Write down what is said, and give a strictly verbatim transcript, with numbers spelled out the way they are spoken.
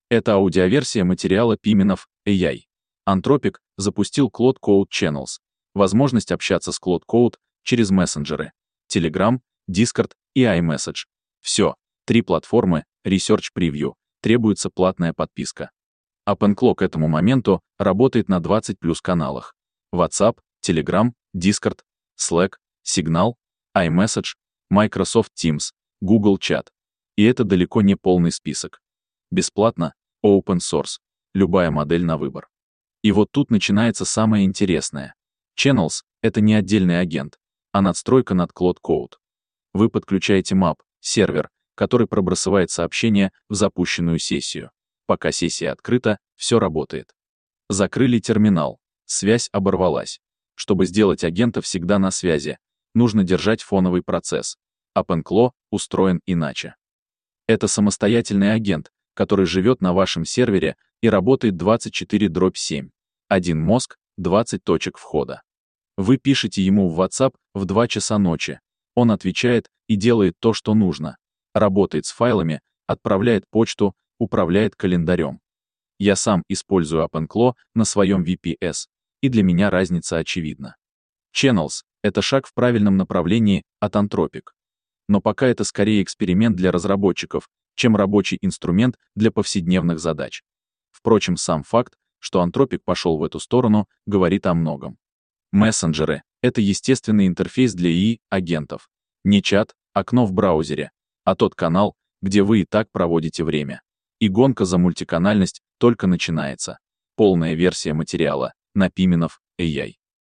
Это аудиоверсия материала Piminov эй ай. Anthropic запустил Claude Code Channels, возможность общаться с Claude Code через мессенджеры, Telegram, Discord и iMessage. Все, три платформы, Research Preview, требуется платная подписка. OpenClaw к этому моменту работает на двадцати плюс каналах. WhatsApp, Telegram, Discord, Slack, Signal, iMessage, Microsoft Teams, Google Chat. И это далеко не полный список. Бесплатно, open source, любая модель на выбор. И вот тут начинается самое интересное. Channels — это не отдельный агент, а надстройка над Claude Code. Вы подключаете мап, сервер, который пробрасывает сообщение в запущенную сессию. Пока сессия открыта, все работает. Закрыли терминал, связь оборвалась. Чтобы сделать агента всегда на связи, нужно держать фоновый процесс. OpenClaw устроен иначе. Это самостоятельный агент, который живет на вашем сервере и работает двадцать четыре на семь. Один мозг, двадцать точек входа. Вы пишете ему в WhatsApp в два часа ночи. Он отвечает и делает то, что нужно. Работает с файлами, отправляет почту, управляет календарем. Я сам использую OpenClaw на своем ви пи эс, и для меня разница очевидна. Channels — это шаг в правильном направлении от Anthropic. Но пока это скорее эксперимент для разработчиков, чем рабочий инструмент для повседневных задач. Впрочем, сам факт, что Anthropic пошел в эту сторону, говорит о многом. Мессенджеры — это естественный интерфейс для эй ай-агентов. Не чат, окно в браузере, а тот канал, где вы и так проводите время. И гонка за мультиканальность только начинается. Полная версия материала на Piminov эй ай.